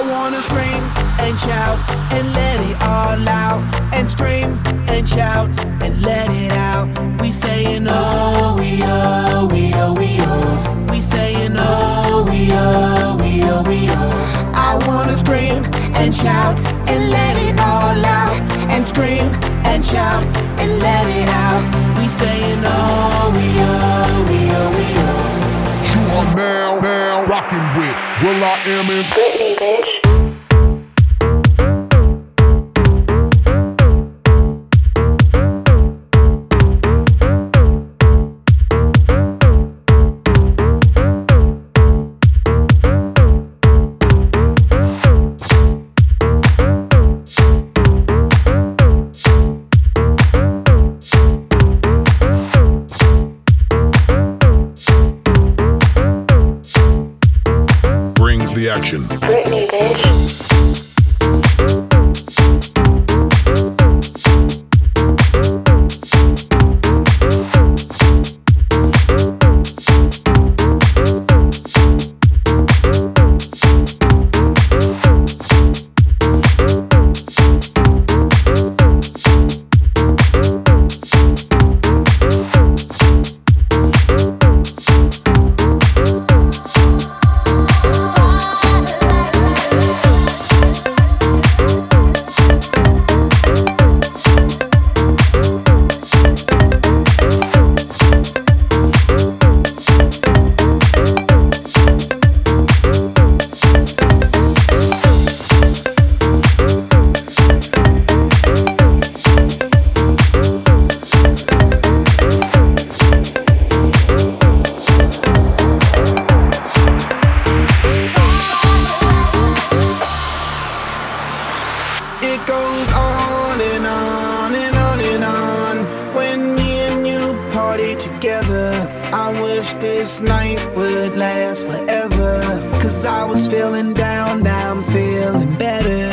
wanna scream and shout and let it all out. And scream and shout and let it out. We saying oh, we oh, we oh, we oh. We saying oh, we oh, we oh, we oh. I wanna scream and shout and let it all out. And scream and shout and let it out. We saying oh, we oh, we oh, we oh. You are now rocking with Will I Am in Britney, bitch. the action. Britney, bitch. It goes on and on and on and on. When me and you party together, I wish this night would last forever. 'Cause I was feeling down, now I'm feeling better.